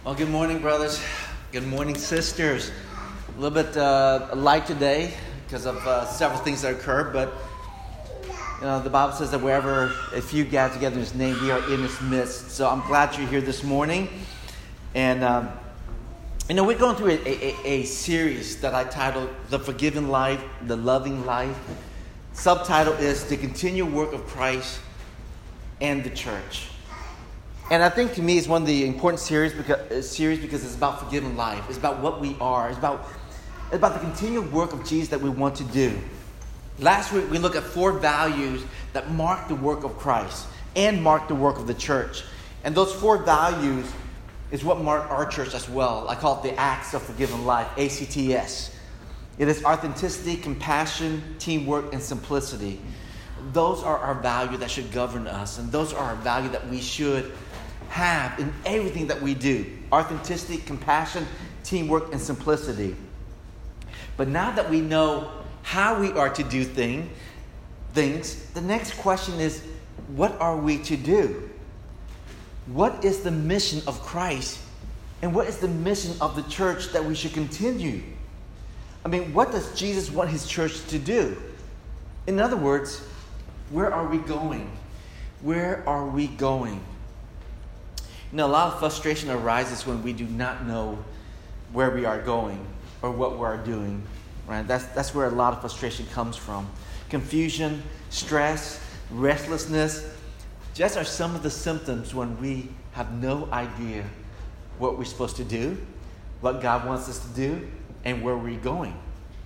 Well, good morning, brothers. Good morning, sisters. A little bit light today because of several things that occurred, but the Bible says that wherever a few gather together in His name, we are in His midst. So I'm glad you're here this morning. And, we're going through a series that I titled The Forgiven Life, The Loving Life. Subtitle is The Continual Work of Christ and the Church. And I think to me it's one of the important series because it's about forgiven life. It's about what we are. It's about the continual work of Jesus that we want to do. Last week we looked at 4 values that mark the work of Christ and mark the work of the church. And those 4 values is what mark our church as well. I call it the Acts of Forgiven Life, ACTS. It is authenticity, compassion, teamwork, and simplicity. Those are our values that should govern us. And those are our values that we should have in everything that we do. Authenticity, compassion, teamwork, and simplicity. But now that we know how we are to do things, the next question is, what are we to do? What is the mission of Christ? And what is the mission of the church that we should continue? What does Jesus want His church to do? In other words, where are we going? Where are we going? A lot of frustration arises when we do not know where we are going or what we are doing. Right? That's where a lot of frustration comes from. Confusion, stress, restlessness, just are some of the symptoms when we have no idea what we're supposed to do, what God wants us to do, and where we're going.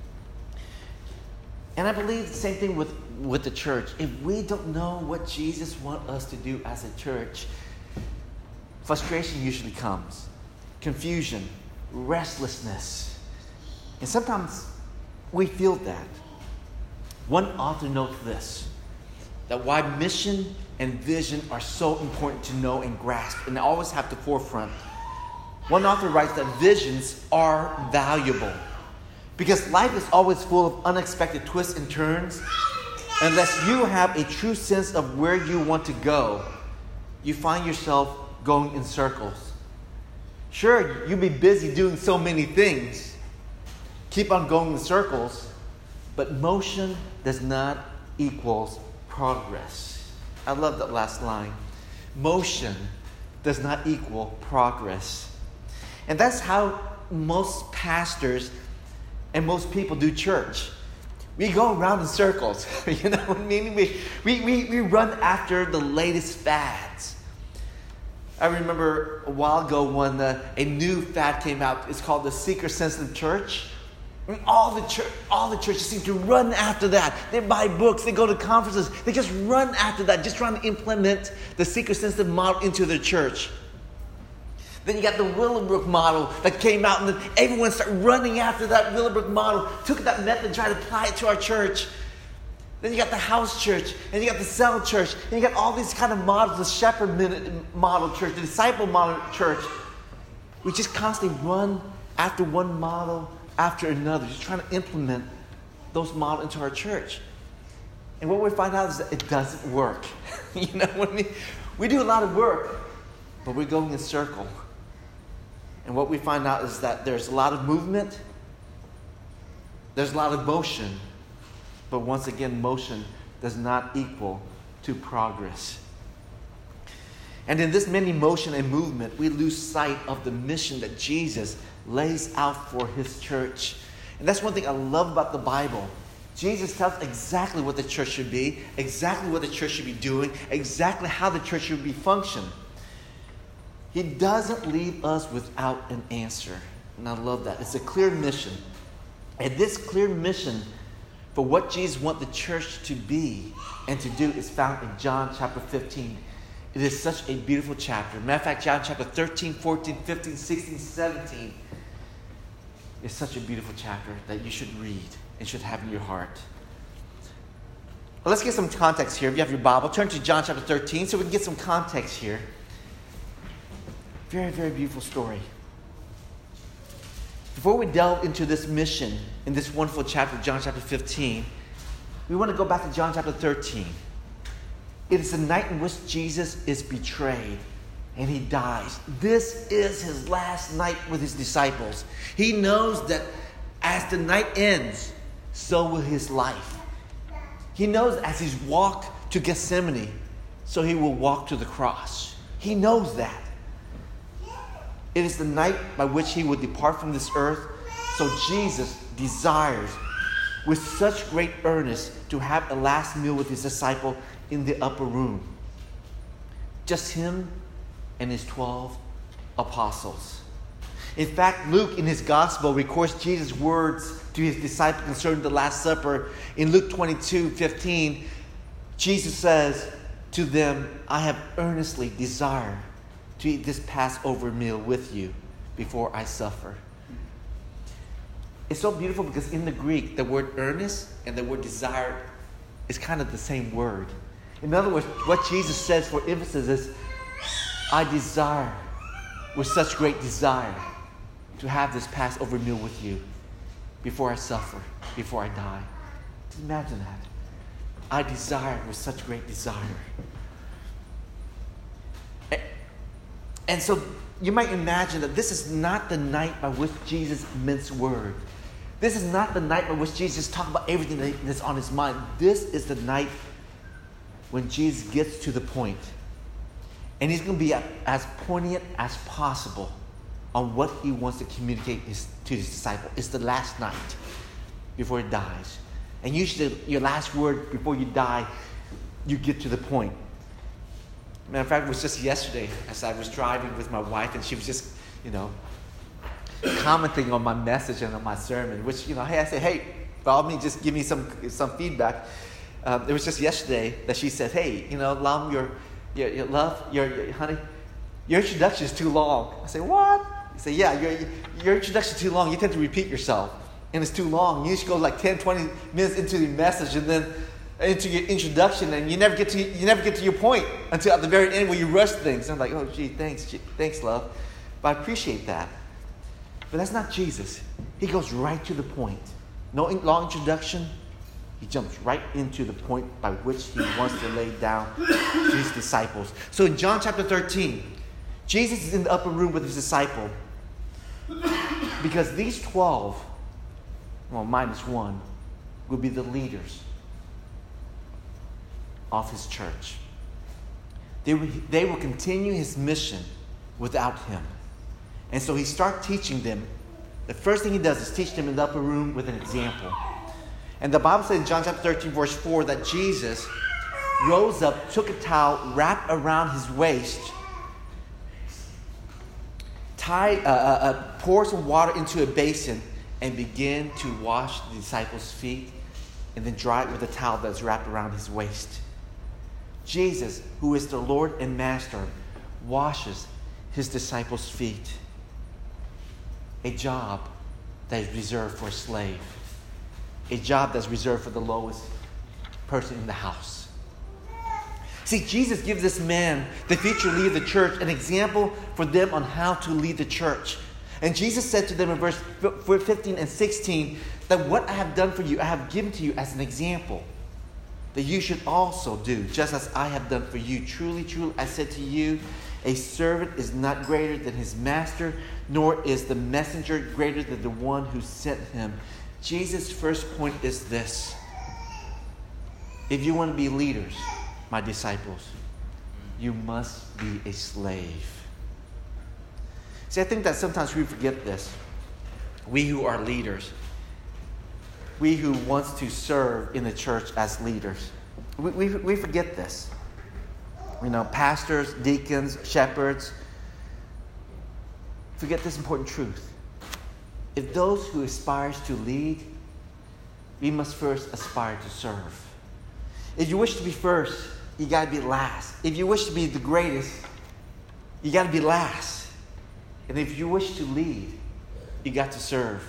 And I believe the same thing with the church. If we don't know what Jesus wants us to do as a church, frustration usually comes. Confusion, restlessness. And sometimes we feel that. One author notes this, that why mission and vision are so important to know and grasp and always have the forefront. One author writes that visions are valuable because life is always full of unexpected twists and turns. Unless you have a true sense of where you want to go, you find yourself going in circles. Sure, you'll be busy doing so many things. Keep on going in circles, but motion does not equal progress. I love that last line. Motion does not equal progress. And that's how most pastors and most people do church. We go around in circles. You know what I mean? We run after the latest fads. I remember a while ago when a new fad came out. It's called the seeker-sensitive church. And all the churches seem to run after that. They buy books. They go to conferences. They just run after that, just trying to implement the seeker-sensitive model into their church. Then you got the Willowbrook model that came out, and then everyone started running after that Willowbrook model. Took that method and tried to apply it to our church. Then you got the house church, and you got the cell church, and you got all these kind of models, the shepherd model church, the disciple model church. We just constantly run after one model after another, just trying to implement those models into our church. And what we find out is that it doesn't work. You know what I mean? We do a lot of work, but we're going in circle. And what we find out is that there's a lot of movement, there's a lot of motion, but once again, motion does not equal to progress. And in this many motion and movement, we lose sight of the mission that Jesus lays out for His church. And that's one thing I love about the Bible. Jesus tells exactly what the church should be, exactly what the church should be doing, exactly how the church should be functioning. He doesn't leave us without an answer. And I love that. It's a clear mission. And this clear mission for what Jesus wants the church to be and to do is found in John chapter 15. It is such a beautiful chapter. Matter of fact, John chapter 13, 14, 15, 16, 17 is such a beautiful chapter that you should read and should have in your heart. Well, let's get some context here. If you have your Bible, turn to John chapter 13 so we can get some context here. Very, very beautiful story. Before we delve into this mission in this wonderful chapter, John chapter 15, we want to go back to John chapter 13. It is the night in which Jesus is betrayed and he dies. This is his last night with his disciples. He knows that as the night ends, so will his life. He knows as he's walked to Gethsemane, so he will walk to the cross. He knows that. It is the night by which he will depart from this earth. So Jesus desires with such great earnest to have a last meal with his disciple in the upper room. Just him and his 12 apostles. In fact, Luke in his gospel records Jesus' words to his disciples concerning the Last Supper. In Luke 22:15, Jesus says to them, I have earnestly desired to eat this Passover meal with you before I suffer. It's so beautiful because in the Greek, the word earnest and the word desire is kind of the same word. In other words, what Jesus says for emphasis is, I desire with such great desire to have this Passover meal with you before I suffer, before I die. Just imagine that. I desire with such great desire. And so you might imagine that this is not the night by which Jesus minced word. This is not the night by which Jesus talked about everything that's on his mind. This is the night when Jesus gets to the point. And he's going to be as poignant as possible on what he wants to communicate to his disciple. It's the last night before he dies. And usually your last word before you die, you get to the point. Matter of fact, it was just yesterday as I was driving with my wife, and she was just, commenting on my message and on my sermon, which, hey, I said, hey, follow me, just give me some feedback. It was just yesterday that she said, hey, Lam, your honey, your introduction is too long. I said, what? I said, yeah, your introduction is too long. You tend to repeat yourself, and it's too long. You should go like 10, 20 minutes into the message and then into your introduction, and you never get to your point until at the very end where you rush things. And I'm like, oh, gee, thanks, love. But I appreciate that. But that's not Jesus. He goes right to the point. No long introduction. He jumps right into the point by which he wants to lay down to his disciples. So in John chapter 13, Jesus is in the upper room with his disciple because these 12, minus one, will be the leaders of his church. They will continue his mission without him. And so he starts teaching them. The first thing he does is teach them in the upper room with an example. And the Bible says in John chapter 13, verse 4, that Jesus rose up, took a towel, wrapped around his waist, poured some water into a basin, and began to wash the disciples' feet, and then dry it with a towel that's wrapped around his waist. Jesus, who is the Lord and Master, washes his disciples' feet. A job that is reserved for a slave. A job that's reserved for the lowest person in the house. See, Jesus gives this man, the future leader of the church, an example for them on how to lead the church. And Jesus said to them in verse 15 and 16 that what I have done for you, I have given to you as an example, that you should also do, just as I have done for you. Truly, truly, I said to you, a servant is not greater than his master, nor is the messenger greater than the one who sent him. Jesus' first point is this. If you want to be leaders, my disciples, you must be a slave. See, I think that sometimes we forget this. We who are leaders, we who want to serve in the church as leaders, we forget this. Pastors, deacons, shepherds, forget this important truth. If those who aspires to lead, we must first aspire to serve. If you wish to be first, you got to be last. If you wish to be the greatest, you got to be last. And if you wish to lead, you got to serve.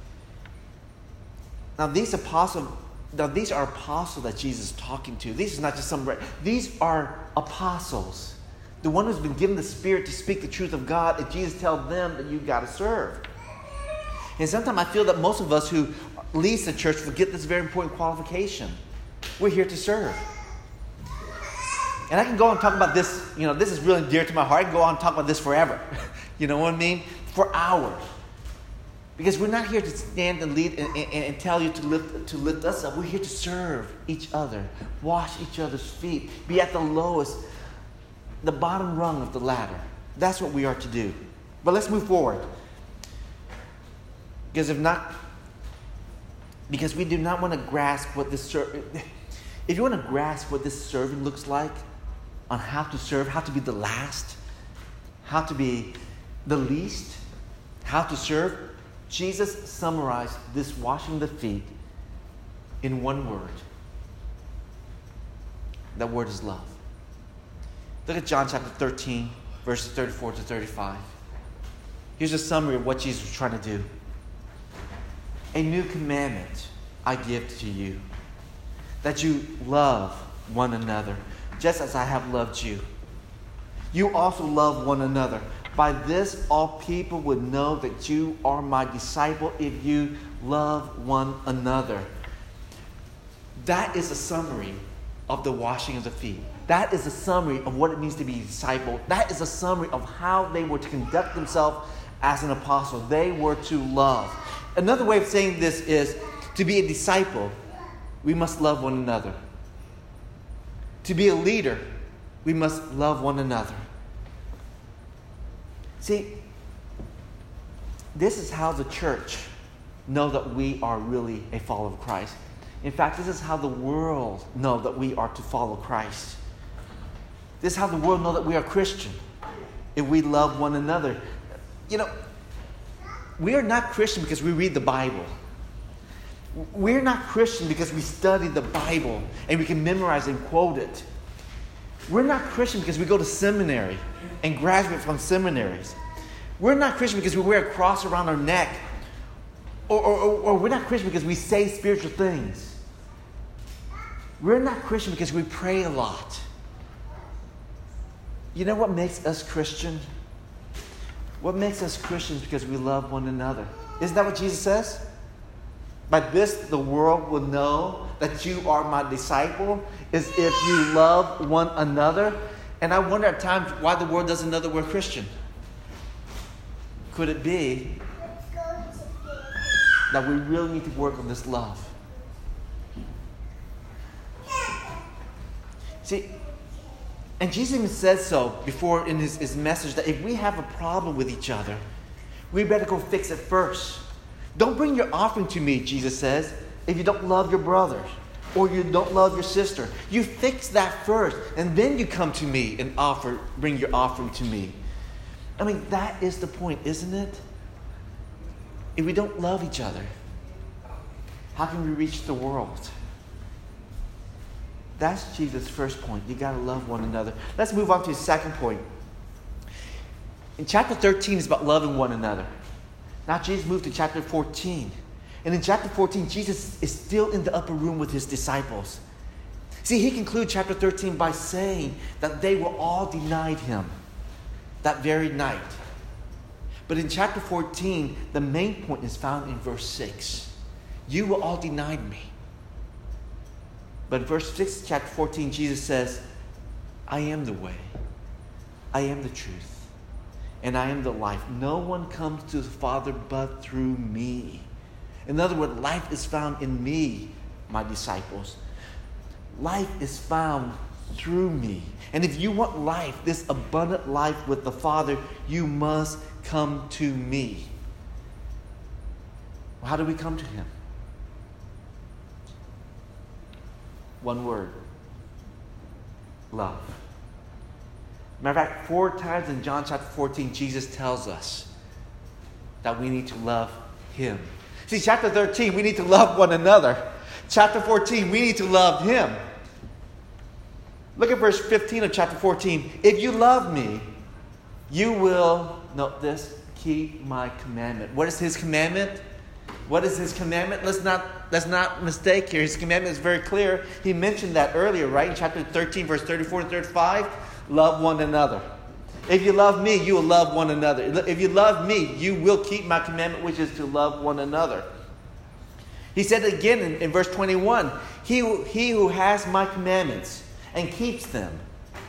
Now these are apostles that Jesus is talking to. These is not just these are apostles. The one who's been given the Spirit to speak the truth of God, and Jesus tells them that you got to serve. And sometimes I feel that most of us who lead the church forget this very important qualification. We're here to serve. And I can go on and talk about this. This is really dear to my heart. I can go on and talk about this forever. You know what I mean? For hours. Because we're not here to stand and lead and tell you to lift us up. We're here to serve each other, wash each other's feet, be at the lowest, the bottom rung of the ladder. That's what we are to do. But let's move forward. Because we do not want to grasp what this if you want to grasp what this serving looks like, on how to serve, how to be the last, how to be the least, how to serve, Jesus summarized this washing the feet in one word. That word is love. Look at John chapter 13, verses 34 to 35. Here's a summary of what Jesus was trying to do. A new commandment I give to you, that you love one another, just as I have loved you. You also love one another. By this, all people would know that you are my disciple if you love one another. That is a summary of the washing of the feet. That is a summary of what it means to be a disciple. That is a summary of how they were to conduct themselves as an apostle. They were to love. Another way of saying this is, to be a disciple, we must love one another. To be a leader, we must love one another. See, this is how the church know that we are really a follower of Christ. In fact, this is how the world know that we are to follow Christ. This is how the world know that we are Christian, if we love one another. We are not Christian because we read the Bible. We're not Christian because we study the Bible and we can memorize and quote it. We're not Christian because we go to seminary and graduate from seminaries. We're not Christian because we wear a cross around our neck. Or we're not Christian because we say spiritual things. We're not Christian because we pray a lot. You know what makes us Christian? What makes us Christians because we love one another. Isn't that what Jesus says? By this, the world will know that you are my disciple, is if you love one another. And I wonder at times why the world doesn't know that we're Christian. Could it be that we really need to work on this love? See, and Jesus even says so before in his message, that if we have a problem with each other, we better go fix it first. Don't bring your offering to me, Jesus says, if you don't love your brother or you don't love your sister. You fix that first, and then you come to me and bring your offering to me. I mean, that is the point, isn't it? If we don't love each other, how can we reach the world? That's Jesus' first point. You got to love one another. Let's move on to his second point. In chapter 13, it's about loving one another. Now Jesus moved to chapter 14. And in chapter 14, Jesus is still in the upper room with his disciples. See, he concludes chapter 13 by saying that they will all deny him that very night. But in chapter 14, the main point is found in verse 6. You will all deny me. But in verse 6, chapter 14, Jesus says, I am the way, I am the truth, and I am the life. No one comes to the Father but through me. In other words, life is found in me, my disciples. Life is found through me. And if you want life, this abundant life with the Father, you must come to me. Well, how do we come to him? One word. Love. Matter of fact, 4 times in John chapter 14, Jesus tells us that we need to love him. See, chapter 13, we need to love one another. Chapter 14, we need to love him. Look at verse 15 of chapter 14. If you love me, you will, note this, keep my commandment. What is his commandment? What is his commandment? Let's not mistake here. His commandment is very clear. He mentioned that earlier, right? In chapter 13, verse 34 and 35. Love one another. If you love me, you will love one another. If you love me, you will keep my commandment, which is to love one another. He said it again in verse 21. He who has my commandments and keeps them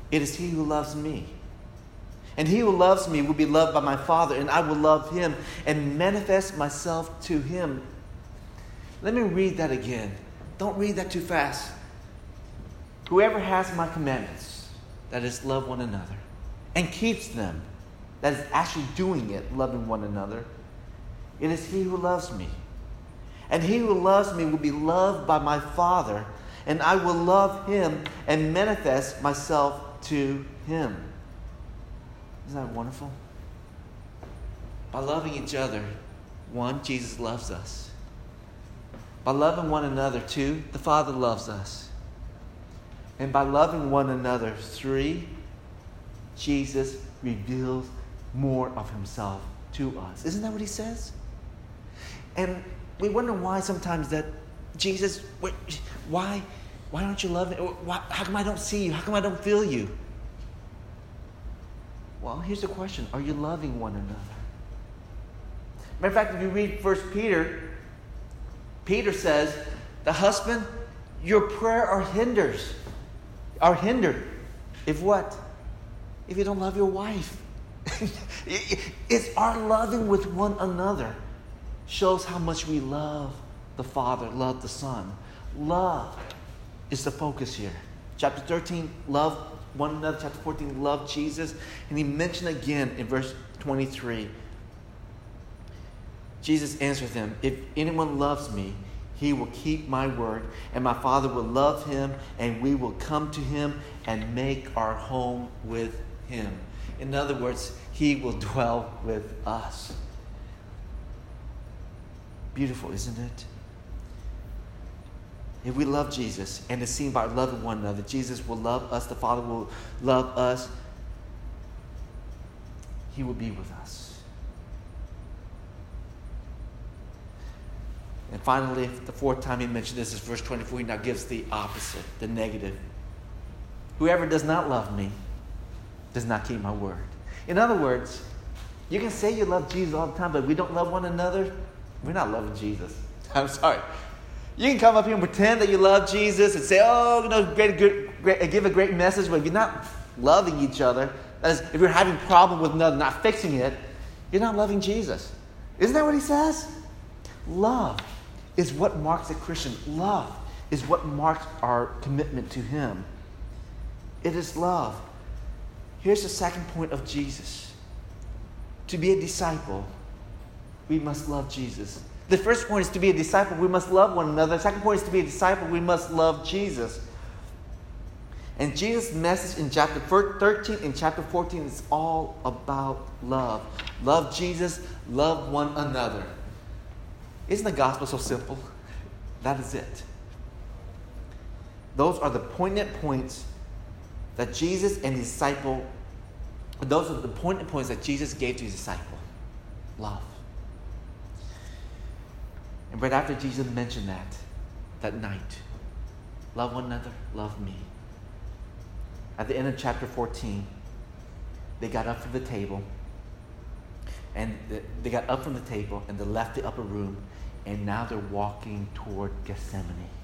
It is he who loves me. And he who loves me will be loved by my Father, and I will love him and manifest myself to him. Let me read that again. Don't read that too fast. Whoever has my commandments, that is, love one another, and keeps them, that is actually doing it, loving one another, it is he who loves me. And he who loves me will be loved by my Father, and I will love him and manifest myself to him. Isn't that wonderful? By loving each other, one, Jesus loves us. By loving one another, two, the Father loves us. And by loving one another, three, Jesus reveals more of himself to us. Isn't that what he says? And we wonder why sometimes that Jesus, why don't you love me? How come I don't see you? How come I don't feel you? Well, here's the question. Are you loving one another? Matter of fact, if you read 1 Peter, Peter says, the husband, your prayer are hindered. If what? If you don't love your wife. It's our loving with one another shows how much we love the Father, love the Son. Love is the focus here. Chapter 13, love one another. Chapter 14, love Jesus. And he mentioned again in verse 23. Jesus answered them, if anyone loves me, he will keep my word, and my Father will love him, and we will come to him and make our home with him. In other words, he will dwell with us. Beautiful, isn't it? If we love Jesus, and it's seen by loving one another, Jesus will love us, the Father will love us, he will be with us. And finally, the fourth time he mentioned this is verse 24. He now gives the opposite, the negative. Whoever does not love me does not keep my word. In other words, you can say you love Jesus all the time, but if we don't love one another, we're not loving Jesus. I'm sorry. You can come up here and pretend that you love Jesus and say, give a great message, but if you're not loving each other, that is, if you're having a problem with another, not fixing it, you're not loving Jesus. Isn't that what he says? Love is what marks a Christian. Love is what marks our commitment to him. It is love. Here's the second point of Jesus. To be a disciple, we must love Jesus. The first point is to be a disciple, we must love one another. The second point is to be a disciple, we must love Jesus. And Jesus' message in chapter 13 and chapter 14 is all about love. Love Jesus, love one another. Isn't the gospel so simple? That is it. Those are the poignant points that Jesus and his disciple, those are the poignant points that Jesus gave to his disciple. Love. And right after Jesus mentioned that night, love one another, love me. At the end of chapter 14, they got up from the table, and they left the upper room, and now they're walking toward Gethsemane.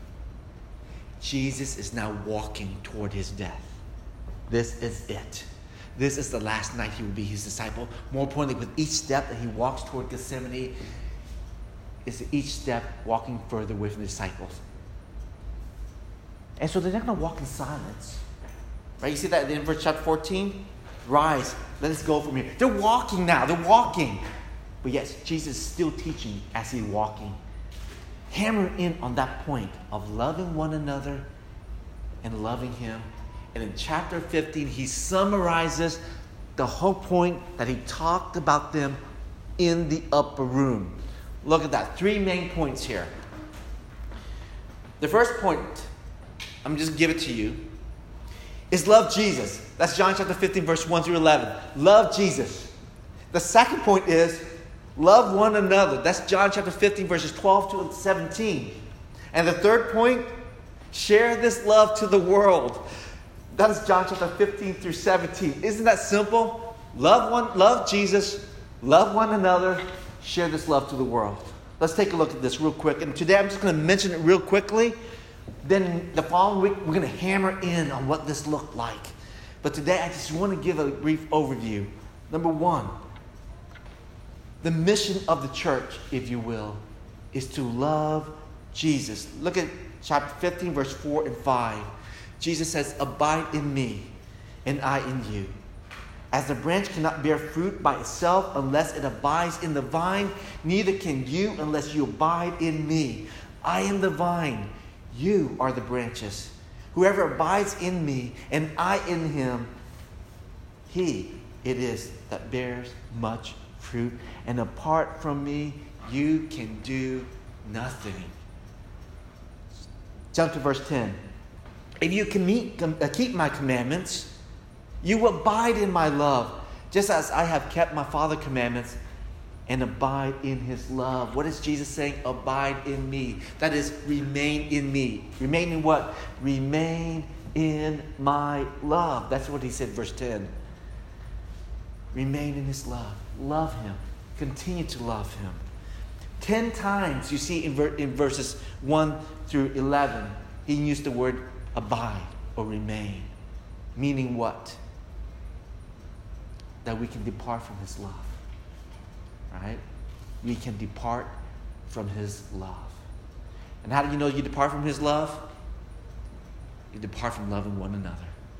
Jesus is now walking toward his death. This is it. This is the last night he will be his disciple. More importantly, with each step that he walks toward Gethsemane, is each step walking further away from the disciples. And so they're not going to walk in silence. Right? You see that in verse chapter 14? Rise, let us go from here. They're walking now. They're walking. But yes, Jesus is still teaching as he's walking. Hammering in on that point of loving one another and loving him. And in chapter 15, he summarizes the whole point that he talked about them in the upper room. Look at that. 3 main points here. The first point, I'm just give it to you, is love Jesus. That's John chapter 15, verse 1 through 11. Love Jesus. The second point is love one another. That's John chapter 15, verses 12 to 17. And the third point, share this love to the world. That is John chapter 15 through 17. Isn't that simple? Love Jesus, love one another, share this love to the world. Let's take a look at this real quick. And today I'm just going to mention it real quickly. Then the following week, we're going to hammer in on what this looked like. But today I just want to give a brief overview. Number one, the mission of the church, if you will, is to love Jesus. Look at chapter 15, verse 4 and 5. Jesus says, "Abide in me, and I in you. As the branch cannot bear fruit by itself unless it abides in the vine, neither can you unless you abide in me. I am the vine, you are the branches. Whoever abides in me and I in him, he it is that bears much fruit. And apart from me, you can do nothing." Jump to verse 10. "If you can keep my commandments, you will abide in my love, just as I have kept my Father's commandments and abide in his love." What is Jesus saying? Abide in me. That is, remain in me. Remain in what? Remain in my love. That's what he said, verse 10. Remain in his love. Love him. Continue to love him. 10 times you see in verses 1 through 11, he used the word abide or remain. Meaning what? That we can depart from his love. Right? We can depart from his love. And how do you know you depart from his love? You depart from loving one another.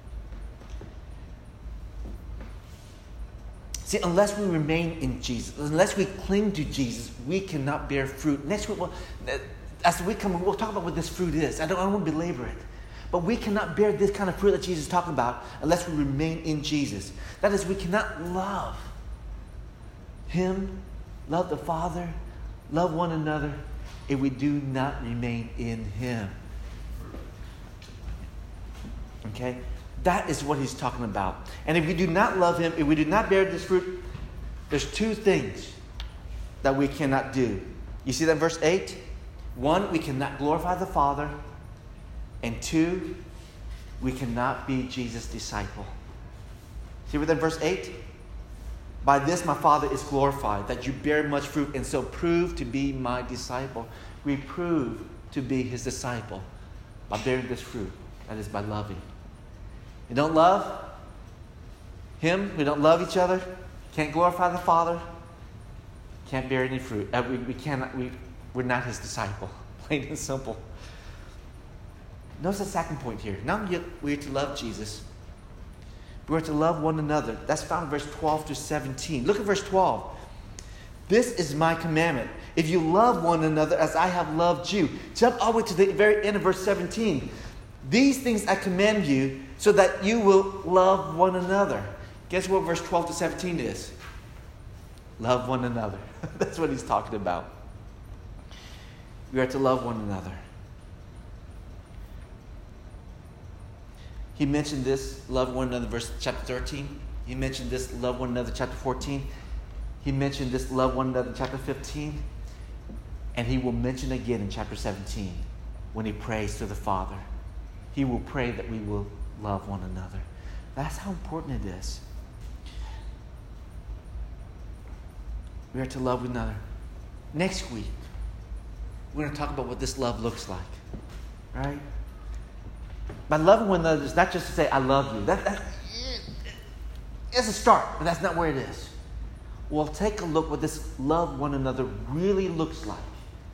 See, unless we remain in Jesus, unless we cling to Jesus, we cannot bear fruit. Next week, as we come, we'll talk about what this fruit is. I don't want to belabor it. But we cannot bear this kind of fruit that Jesus is talking about unless we remain in Jesus. That is, we cannot love him, love the Father, love one another if we do not remain in him. Okay? That is what he's talking about. And if we do not love him, if we do not bear this fruit, there's 2 things that we cannot do. You see that in verse 8? 1, we cannot glorify the Father. And 2, we cannot be Jesus' disciple. See within verse 8? "By this my Father is glorified, that you bear much fruit, and so prove to be my disciple." We prove to be his disciple by bearing this fruit. That is by loving. We don't love him, we don't love each other, can't glorify the Father, can't bear any fruit. We're not his disciple. Plain and simple. Notice the second point here. Not yet we're to love Jesus, we're to love one another. That's found in verse 12 to 17. Look at verse 12. "This is my commandment. If you love one another as I have loved you." Jump all the way to the very end of verse 17. "These things I command you so that you will love one another." Guess what verse 12 to 17 is? Love one another. That's what he's talking about. We are to love one another. He mentioned this, love one another, verse chapter 13. He mentioned this, love one another, chapter 14. He mentioned this, love one another, chapter 15. And he will mention again in chapter 17 when he prays to the Father. He will pray that we will love one another. That's how important it is. We are to love one another. Next week, we're going to talk about what this love looks like. Right? By loving one another, it's not just to say, "I love you." It's a start, but that's not where it is. We'll take a look what this love one another really looks like.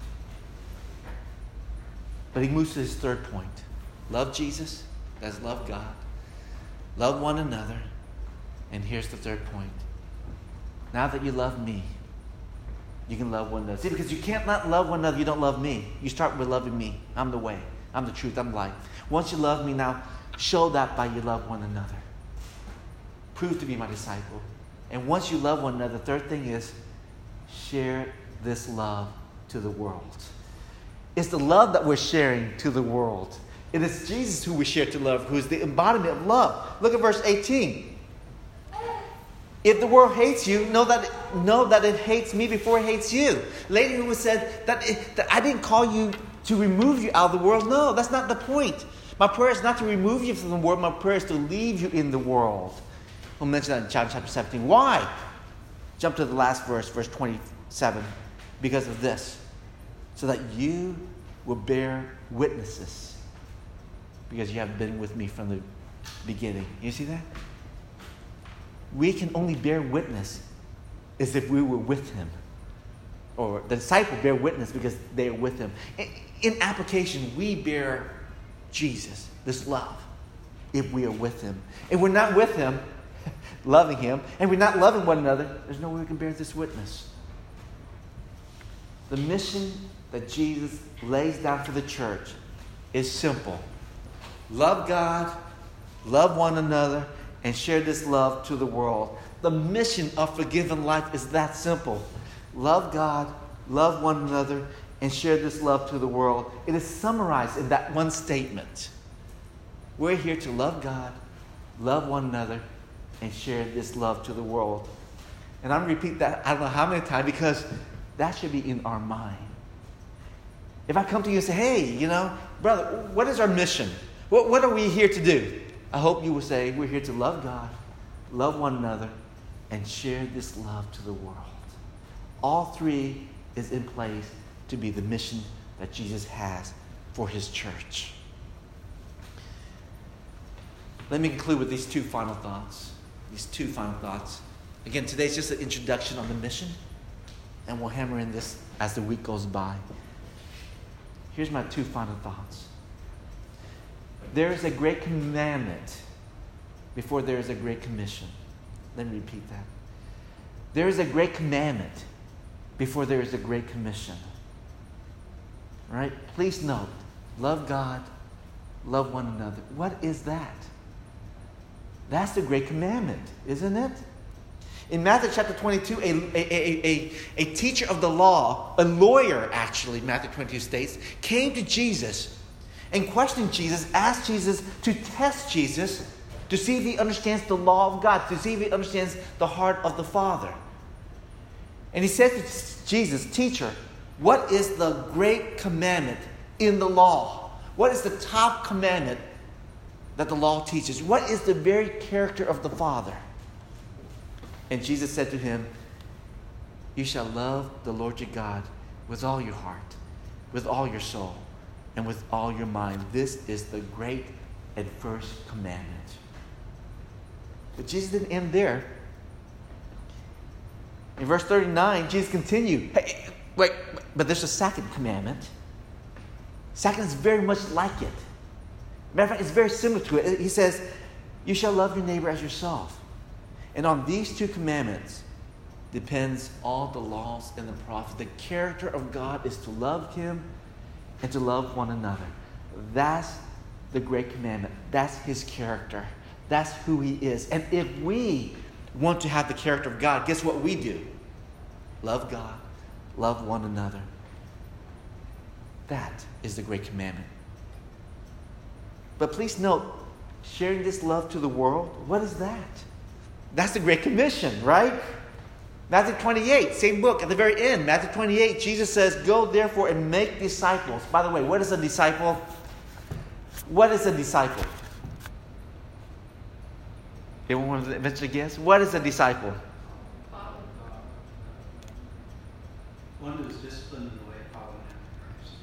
But he moves to his third point. Love Jesus, that's love God. Love one another. And here's the third point. Now that you love me, you can love one another. See, because you can't not love one another, you don't love me. You start with loving me. I'm the way. I'm the truth. I'm life. Once you love me now, show that by you love one another. Prove to be my disciple. And once you love one another, the third thing is share this love to the world. It's the love that we're sharing to the world. It is Jesus who we share to love, who is the embodiment of love. Look at verse 18. "If the world hates you, know that it hates me before it hates you." Lady who said that I didn't call you to remove you out of the world. No, that's not the point. My prayer is not to remove you from the world. My prayer is to leave you in the world. We'll mention that in chapter 17. Why? Jump to the last verse, verse 27. Because of this. So that you will bear witnesses. Because you have been with me from the beginning. You see that? We can only bear witness as if we were with him. Or the disciple bear witness because they are with him. In application, we bear Jesus, this love, if we are with him. If we're not with him, loving him, and we're not loving one another, there's no way we can bear this witness. The mission that Jesus lays down for the church is simple. Love God, love one another, and share this love to the world. The mission of Forgiven Life is that simple. Love God, love one another, and share this love to the world. It is summarized in that one statement. We're here to love God, love one another, and share this love to the world. And I'm going to repeat that I don't know how many times because that should be in our mind. If I come to you and say, hey, brother, what is our mission? What are we here to do? I hope you will say, we're here to love God, love one another, and share this love to the world. All three is in place to be the mission that Jesus has for his church. Let me conclude with these two final thoughts. Again, today's just an introduction on the mission, and we'll hammer in this as the week goes by. Here's my two final thoughts. There is a great commandment before there is a great commission. Let me repeat that. There is a great commandment before there is a great commission. Right? Please note, love God, love one another. What is that? That's the great commandment, isn't it? In Matthew chapter 22, a teacher of the law, a lawyer actually, Matthew 22 states, came to Jesus and questioned Jesus, asked Jesus to test Jesus to see if he understands the law of God, to see if he understands the heart of the Father. And he said to Jesus, teacher, what is the great commandment in the law? What is the top commandment that the law teaches? What is the very character of the Father? And Jesus said to him, you shall love the Lord your God with all your heart, with all your soul, and with all your mind. This is the great and first commandment. But Jesus didn't end there. In verse 39, Jesus continued. Hey, wait, but there's a second commandment. Second is very much like it. Matter of fact, it's very similar to it. He says, you shall love your neighbor as yourself. And on these two commandments depends all the laws and the prophets. The character of God is to love him and to love one another. That's the great commandment. That's his character. That's who he is. And if we want to have the character of God, guess what we do? Love God, love one another. That is the great commandment. But please note, sharing this love to the world, what is that? That's the Great Commission, right? Matthew 28, same book, at the very end, Matthew 28, Jesus says, go therefore and make disciples. By the way, what is a disciple? What is a disciple? Anyone want to venture a guess? What is a disciple? One who is disciplined in the way of following after Christ.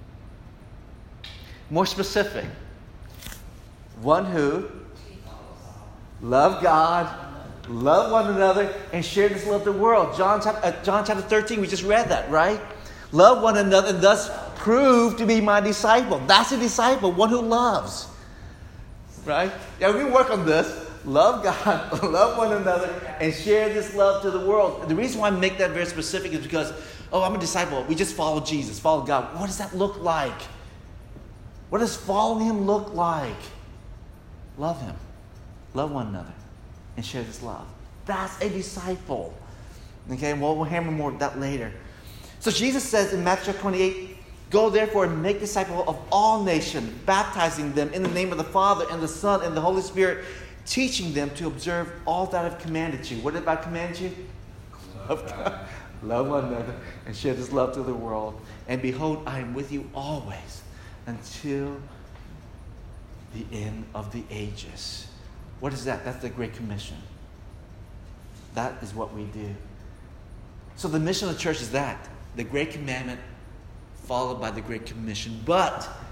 More specific. One who love God, love one another, and share this love to the world. John chapter 13, we just read that, right? Love one another and thus prove to be my disciple. That's a disciple, one who loves. Right? Yeah, we work on this. Love God, love one another, and share this love to the world. The reason why I make that very specific is because, I'm a disciple. We just follow Jesus, follow God. What does that look like? What does following him look like? Love him, love one another, and share this love. That's a disciple. Okay, and we'll hammer more of that later. So Jesus says in Matthew 28, go therefore and make disciples of all nations, baptizing them in the name of the Father and the Son and the Holy Spirit, teaching them to observe all that I've commanded you. What did I command you? Love God, love one another, and share this love to the world. And behold, I am with you always until the end of the ages. What is that? That's the Great Commission. That is what we do. So the mission of the church is that. The Great Commandment followed by the Great Commission. But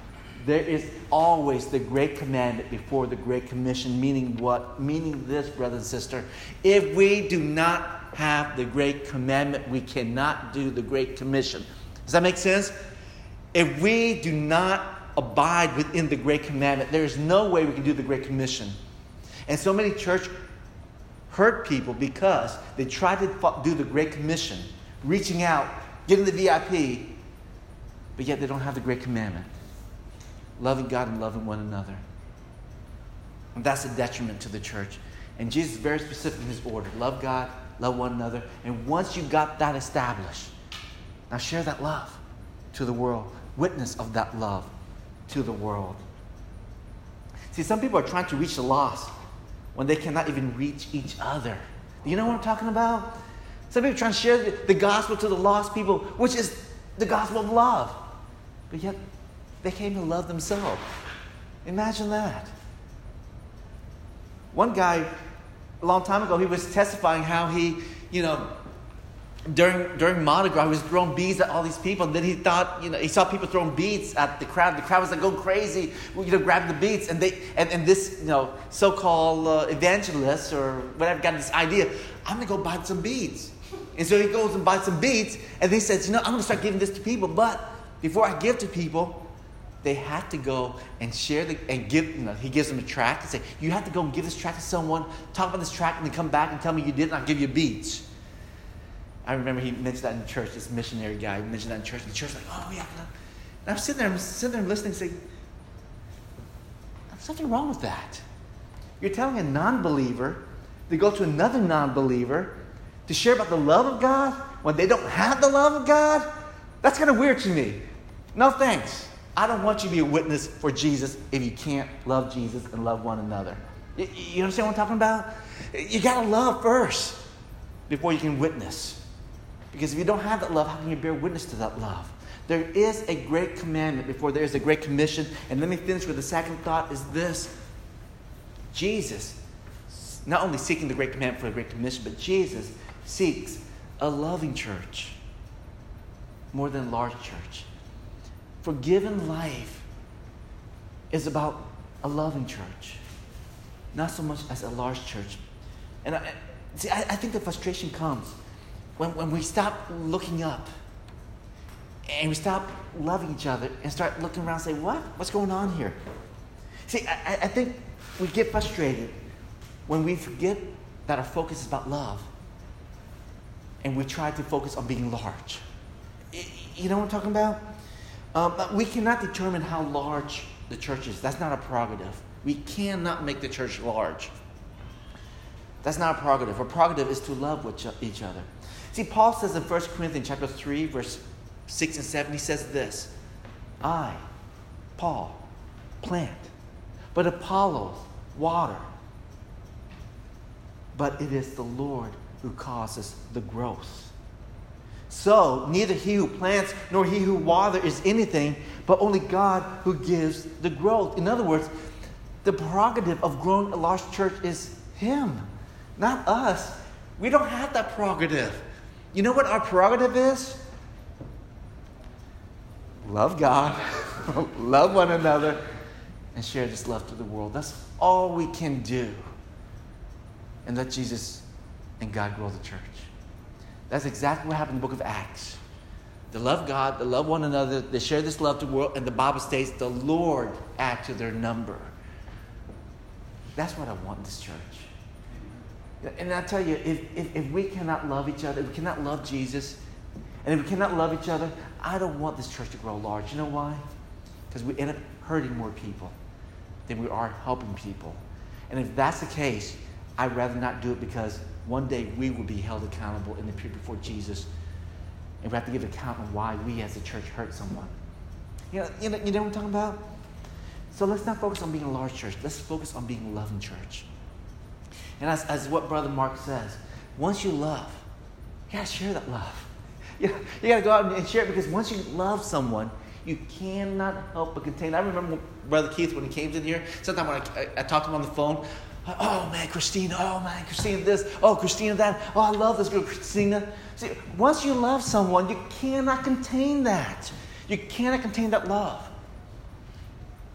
There is always the great commandment before the great commission. Meaning what? Meaning this, brother and sister. If we do not have the great commandment, we cannot do the great commission. Does that make sense? If we do not abide within the great commandment, there is no way we can do the great commission. And so many church hurt people because they try to do the great commission, reaching out, getting the VIP, but yet they don't have the great commandment. Loving God and loving one another. And that's a detriment to the church. And Jesus is very specific in his order. Love God, love one another. And once you got that established, now share that love to the world. Witness of that love to the world. See, some people are trying to reach the lost when they cannot even reach each other. You know what I'm talking about? Some people are trying to share the gospel to the lost people, which is the gospel of love. But yet, they can't even love themselves. Imagine that. One guy, a long time ago, he was testifying how he, during Mardi Gras, he was throwing beads at all these people. And then he thought, he saw people throwing beads at the crowd. The crowd was like going crazy, grabbing the beads. And this, so-called evangelist or whatever got this idea, I'm going to go buy some beads. And so he goes and buys some beads. And then he says, I'm going to start giving this to people. But before I give to people, they have to go and share and give. He gives them a tract and say, you have to go and give this tract to someone, talk about this tract, and then come back and tell me you did, and I'll give you beads. I remember he mentioned that in church. This missionary guy mentioned that in church. And the church was like, oh yeah. And I'm sitting there listening, saying, there's something wrong with that. You're telling a non-believer to go to another non-believer to share about the love of God when they don't have the love of God? That's kind of weird to me. No thanks. I don't want you to be a witness for Jesus if you can't love Jesus and love one another. You understand what I'm talking about? You got to love first before you can witness. Because if you don't have that love, how can you bear witness to that love? There is a great commandment before there is a great commission. And let me finish with the second thought is this. Jesus, not only seeking the great commandment for the great commission, but Jesus seeks a loving church more than a large church. Forgiven life is about a loving church, not so much as a large church. And I think the frustration comes when we stop looking up and we stop loving each other and start looking around and say, what's going on here? See, I think we get frustrated when we forget that our focus is about love and we try to focus on being large. You know what I'm talking about? We cannot determine how large the church is. That's not a prerogative. We cannot make the church large. That's not a prerogative. A prerogative is to love each other. See, Paul says in 1 Corinthians chapter 3, verse 6 and 7, he says this. I, Paul, plant, but Apollos water. But it is the Lord who causes the growth. So, neither he who plants nor he who waters is anything, but only God who gives the growth. In other words, the prerogative of growing a large church is Him, not us. We don't have that prerogative. You know what our prerogative is? Love God, love one another, and share this love to the world. That's all we can do. And let Jesus and God grow the church. That's exactly what happened in the book of Acts. They love God, they love one another, they share this love to the world, and the Bible states the Lord add to their number. That's what I want in this church. And I tell you, if we cannot love each other, if we cannot love Jesus, and if we cannot love each other, I don't want this church to grow large. You know why? Because we end up hurting more people than we are helping people. And if that's the case, I'd rather not do it, because one day we will be held accountable and appear before Jesus, and we have to give account on why we as a church hurt someone. You know what I'm talking about? So let's not focus on being a large church. Let's focus on being a loving church. And as what Brother Mark says, once you love, you got to share that love. You got to go out and share it, because once you love someone, you cannot help but contain. I remember Brother Keith, when he came in here, sometimes when I talked to him on the phone, oh man, Christina, this, oh, Christina, that, oh, I love this girl, Christina. See, once you love someone, you cannot contain that. You cannot contain that love.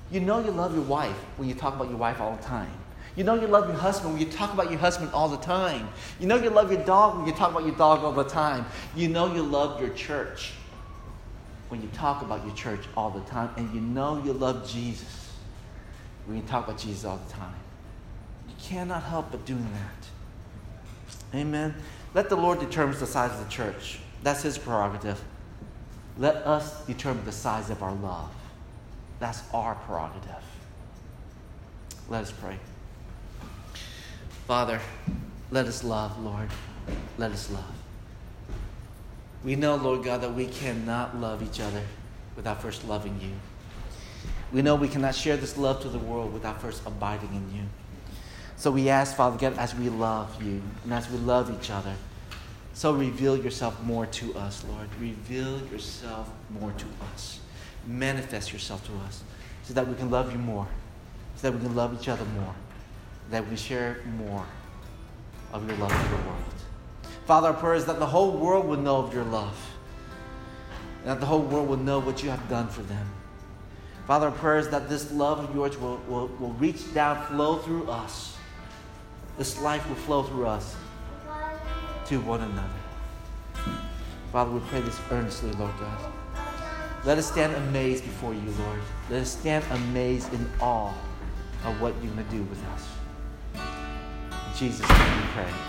You know you love your wife when you talk about your wife all the time. You know you love your husband when you talk about your husband all the time. You know you love your dog when you talk about your dog all the time. You know you love your church when you talk about your church all the time. And you know you love Jesus when you talk about Jesus all the time. You cannot help but doing that. Amen. Let the Lord determine the size of the church. That's His prerogative. Let us determine the size of our love. That's our prerogative. Let us pray. Father, let us love, Lord. Let us love. We know, Lord God, that we cannot love each other without first loving you. We know we cannot share this love to the world without first abiding in you. So we ask, Father God, as we love you and as we love each other, so reveal yourself more to us, Lord. Reveal yourself more to us. Manifest yourself to us so that we can love you more, so that we can love each other more, that we share more of your love in the world. Father, our prayer is that the whole world will know of your love, and that the whole world will know what you have done for them. Father, our prayer is that this love of yours will reach down, flow through us. This life will flow through us to one another. Father, we pray this earnestly, Lord God. Let us stand amazed before you, Lord. Let us stand amazed in awe of what you're going to do with us. In Jesus' name we pray.